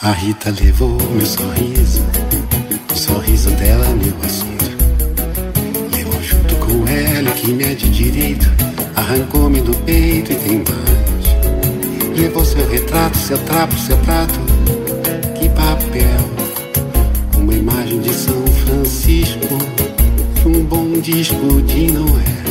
A Rita levou meu sorriso, o sorriso dela meu assunto. Levou junto com ela que me é de direito, arrancou-me do peito e tem mais. Levou seu retrato, seu trapo, seu prato, que papel. Uma imagem de São Francisco, um bom disco de Noé.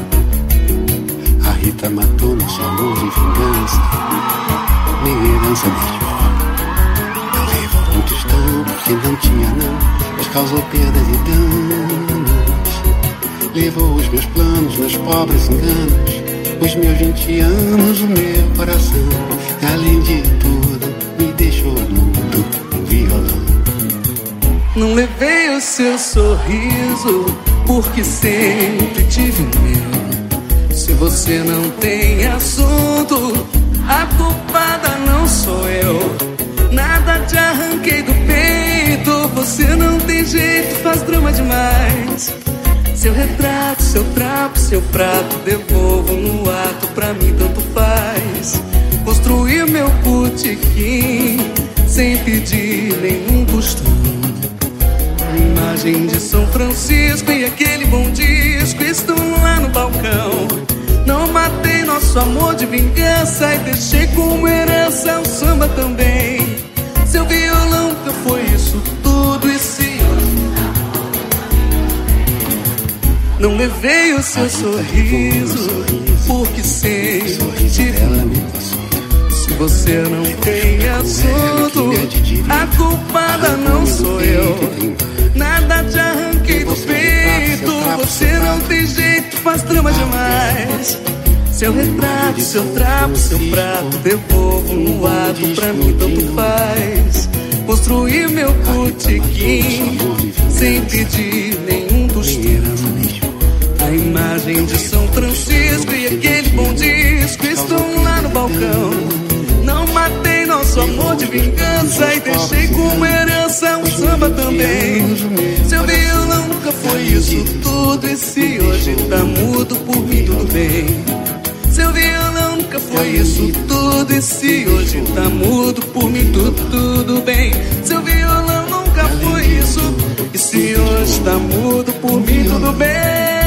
A Rita matou nosso amor de vingança, minha herança desde ó. Não levou um tostão, porque não tinha não, mas causou perdas e danos. Levou os meus planos, meus pobres enganos, os meus 20 anos, o meu coração. Além de tudo, me deixou mudo, um violão. Não levei o seu sorriso, porque sempre tive medo. Se você não tem assunto, a culpada não sou eu. Nada te arranquei do peito, você não tem jeito, faz drama demais. Seu retrato, seu trapo, seu prato, devolvo no ato, pra mim tanto faz. Construir meu botequim, sem pedir nenhum tostão. A imagem de São Francisco e aquele bom disco estão lá no balcão. Não matei nosso amor de vingança e deixei como herança o samba também. Seu violão nunca foi isso tudo e se não levei o seu sorriso, porque sempre tive medo. Se você não tem assunto, a culpada não sou eu. Nada te arranquei do peito, você não tem jeito, faz drama demais. Seu retrato, seu trapo, seu prato, devolvo no ato, pra mim tanto faz. Construir meu botequim, sem pedir nenhum tostão. A imagem de São Francisco e aquele bom disco estão lá no balcão. Não matei nosso amor de vingança e deixei como herança um samba também. Seu violão nunca foi isso tudo, e se hoje tá mudo, por mim tudo bem. Seu violão nunca foi isso tudo, e se hoje tá mudo, por mim tudo bem. Seu violão nunca foi isso, e se hoje tá mudo, por mim tudo bem.